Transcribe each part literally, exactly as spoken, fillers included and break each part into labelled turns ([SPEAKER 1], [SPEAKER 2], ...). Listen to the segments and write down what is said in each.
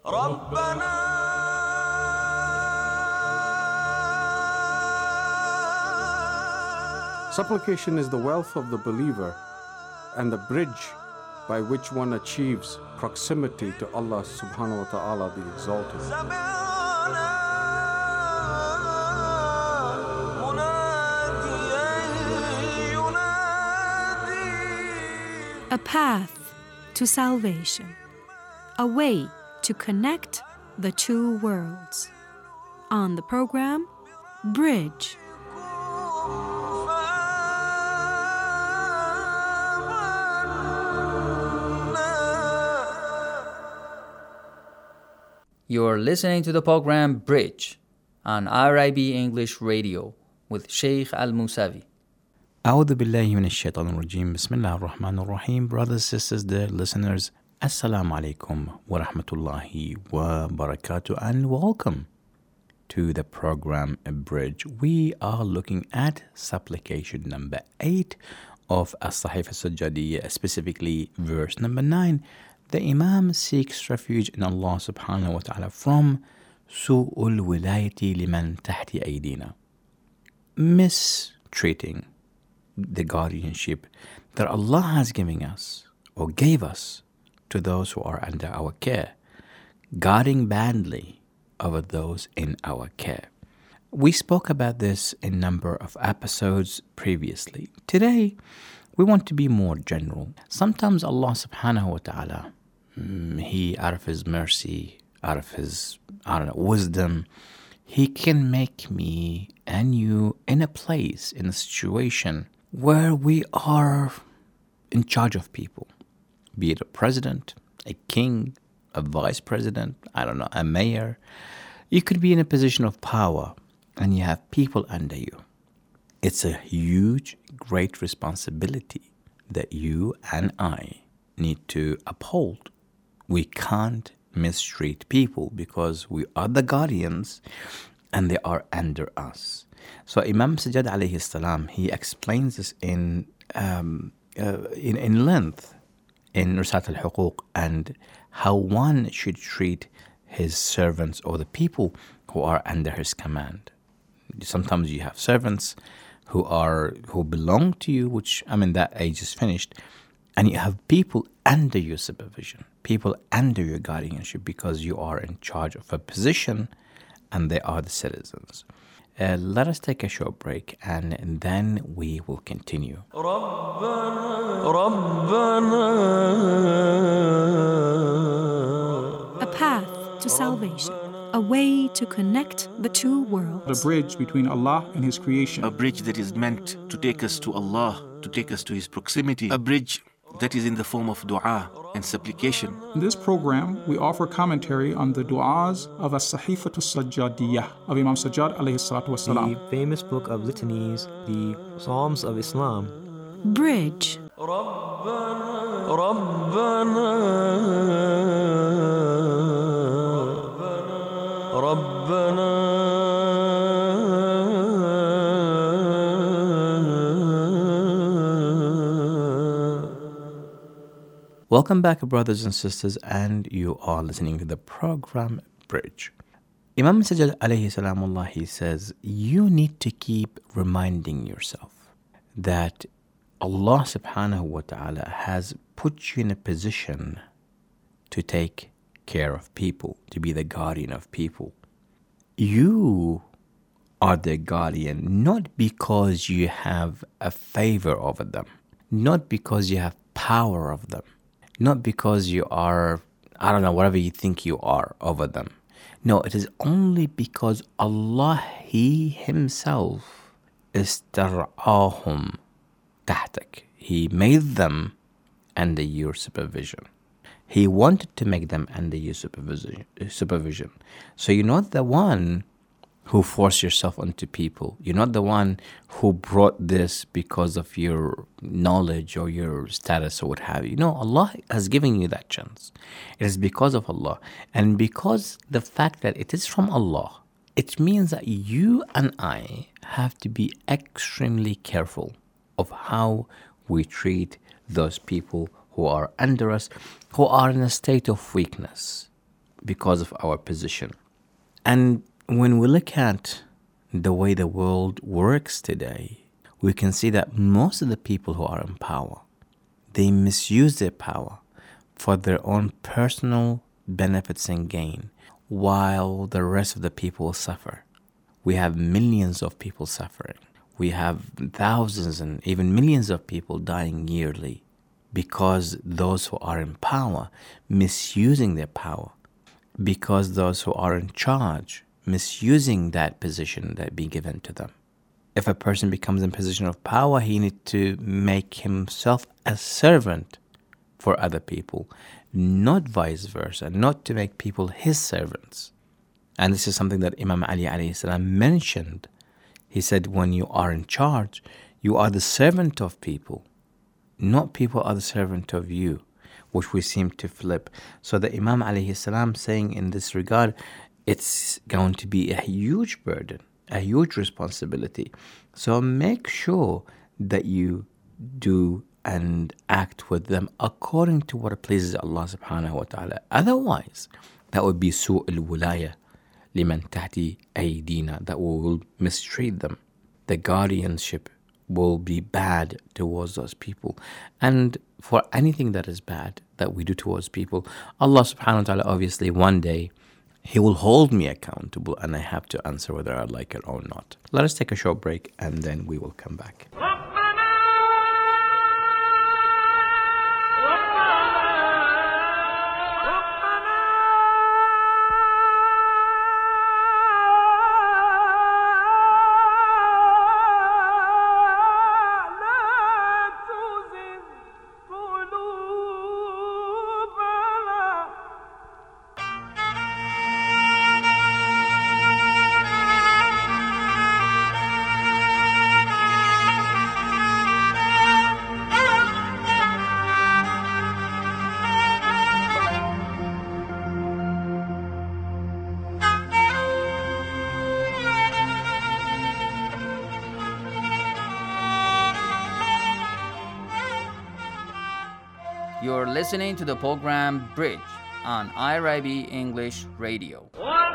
[SPEAKER 1] Supplication is the wealth of the believer and the bridge by which one achieves proximity to Allah subhanahu wa ta'ala, the Exalted.
[SPEAKER 2] A path to salvation, a way to connect the two worlds. On the program, Bridge.
[SPEAKER 3] You're listening to the program Bridge on R I B English Radio with Sheikh Al-Musavi.
[SPEAKER 4] أعوذ بالله من الشيطان الرجيم بسم الله الرحمن الرحيم. Brothers, sisters, dear listeners, Assalamu alaikum wa rahmatullahi wa barakatuh, and welcome to the program Bridge. We are looking at supplication number eight of As-Sahifa As-Sajjadiyya, specifically verse number nine. The Imam seeks refuge in Allah subhanahu wa ta'ala from su'ul wilayati liman tahti aydina, mistreating the guardianship that Allah has given us or gave us to those who are under our care, guarding badly over those in our care. We spoke about this in a number of episodes previously. Today, we want to be more general. Sometimes Allah subhanahu wa ta'ala, He, out of His mercy, out of His, I don't know, wisdom, He can make me and you in a place, in a situation where we are in charge of people, be it a president, a king, a vice president, I don't know, a mayor. You could be in a position of power and you have people under you. It's a huge, great responsibility that you and I need to uphold. We can't mistreat people because we are the guardians and they are under us. So Imam Sajjad alayhi salam, he explains this in um, uh, in, in length in Risat al-Huquq and how one should treat his servants or the people who are under his command. Sometimes you have servants who are who belong to you, which, I mean, that age is finished, and you have people under your supervision, people under your guardianship, because you are in charge of a position and they are the citizens. Uh, let us take a short break and then we will continue.
[SPEAKER 2] A path to salvation, a way to connect the two worlds.
[SPEAKER 5] The bridge between Allah and His creation.
[SPEAKER 6] A bridge that is meant to take us to Allah, to take us to His proximity. A bridge that is in the form of dua and supplication.
[SPEAKER 5] In this program, we offer commentary on the du'as of As-Sahifa As-Sajjadiyya of Imam Sajjad alayhi salatu wasalam.
[SPEAKER 7] The famous book of litanies, the Psalms of Islam.
[SPEAKER 2] Bridge.
[SPEAKER 4] Welcome back, brothers and sisters, and you are listening to the program Bridge. Imam Sajjad alayhi salamullah, he says, you need to keep reminding yourself that Allah subhanahu wa ta'ala has put you in a position to take care of people, to be the guardian of people. You are the guardian not because you have a favor over them, not because you have power of them, not because you are, I don't know, whatever you think you are over them. No, it is only because Allah, He Himself, istar'ahum tahtak. He made them under your supervision. He wanted to make them under your supervision. supervision. So you're not the one who forced yourself onto people. You're not the one who brought this because of your knowledge or your status or what have you. No, Allah has given you that chance. It is because of Allah. And because the fact that it is from Allah, it means that you and I have to be extremely careful of how we treat those people who are under us, who are in a state of weakness. because of our position. And when we look at the way the world works today, we can see that most of the people who are in power, they misuse their power for their own personal benefits and gain, while the rest of the people suffer. We have millions of people suffering. We have thousands and even millions of people dying yearly because those who are in power misusing their power, because those who are in charge misusing that position that be given to them. If a person becomes in position of power, he needs to make himself a servant for other people, not vice versa, not to make people his servants. And this is something that Imam Ali alayhi salam mentioned. He said, when you are in charge, you are the servant of people, not people are the servant of you, which we seem to flip. So the Imam alayhi salam saying in this regard, it's going to be a huge burden, a huge responsibility. So make sure that you do and act with them according to what pleases Allah subhanahu wa ta'ala. Otherwise, that would be su'ul wilaya liman tahti aydina, that we will mistreat them. The guardianship will be bad towards those people. And for anything that is bad that we do towards people, Allah subhanahu wa ta'ala obviously one day He will hold me accountable and I have to answer whether I like it or not. Let us take a short break and then we will come back.
[SPEAKER 3] You're listening to the program Bridge on I R I B English Radio.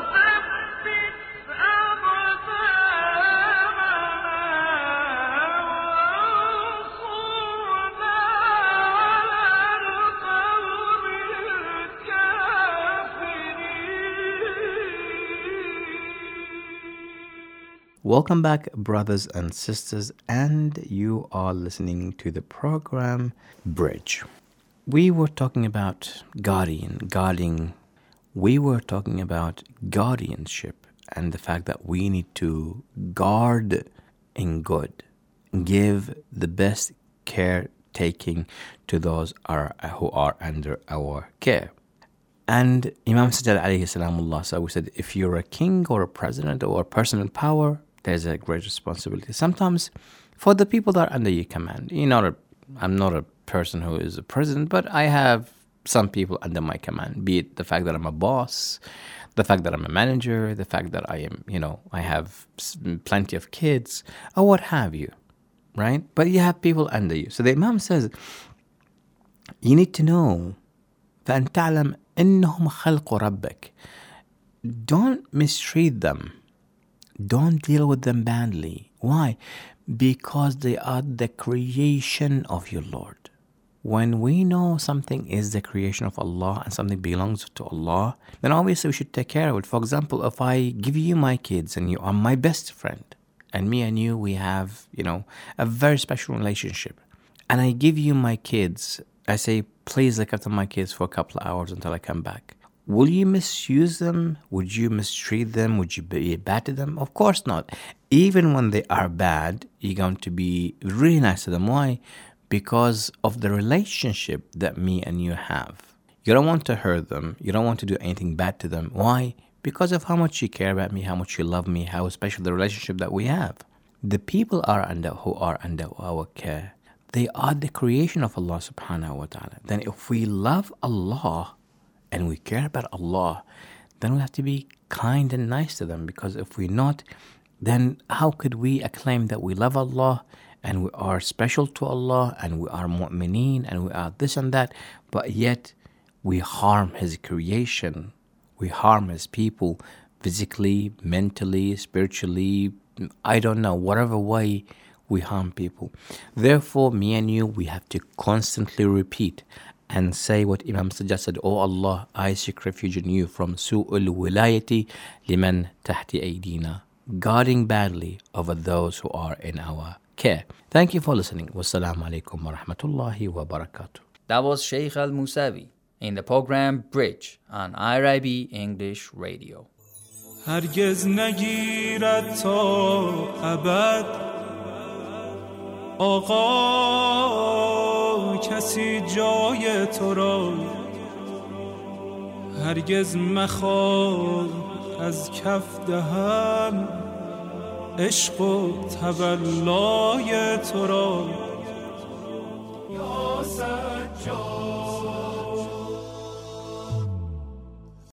[SPEAKER 4] Welcome back, brothers and sisters, and you are listening to the program Bridge. We were talking about guardian, guarding. We were talking about guardianship and the fact that we need to guard in good, give the best care taking to those are, who are under our care. And Imam Sajjad alayhi salamullah, so we said, if you're a king or a president or a person in power, there's a great responsibility. Sometimes for the people that are under your command, you're not a, I'm not a person who is a president, but I have some people under my command, be it the fact that I'm a boss, the fact that I'm a manager, the fact that I am, you know, I have plenty of kids, or what have you, right? But you have people under you. So the Imam says, you need to know, فَأَنْ تَعْلَمْ إِنَّهُمْ خَلْقُ رَبِّكَ. Don't mistreat them. Don't deal with them badly. Why? Because they are the creation of your Lord. When we know something is the creation of Allah and something belongs to Allah, then obviously we should take care of it. For example, if I give you my kids and you are my best friend, and me and you, we have, you know, a very special relationship, and I give you my kids, I say, please look after my kids for a couple of hours until I come back. Will you misuse them? Would you mistreat them? Would you be bad to them? Of course not. Even when they are bad, you're going to be really nice to them. Why? Because of the relationship that me and you have. You don't want to hurt them. You don't want to do anything bad to them. Why? Because of how much you care about me, how much you love me, how special the relationship that we have. The people are under who are under our care, they are the creation of Allah subhanahu wa ta'ala. Then if we love Allah and we care about Allah, then we have to be kind and nice to them, because if we're not, then how could we acclaim that we love Allah and we are special to Allah and we are mu'mineen and we are this and that, but yet we harm His creation we harm as people, physically, mentally, spiritually, I don't know, whatever way we harm people. Therefore, me and you, we have to constantly repeat and say what Imam Sajjad said, "Oh Allah, I seek refuge in you from su'ul wilayati liman tahti aydina," guarding badly over those who are in our care. Thank you for listening. Wassalamu alaikum wa rahmatullahi wa barakatuh.
[SPEAKER 3] That was Sheikh Al-Musawi in the program Bridge on I R I B English Radio.
[SPEAKER 8] هرگز نگیرد تا ابد آقا کسی جای تو را، هرگز مخواه از کف دهم عشق و تولای تو را.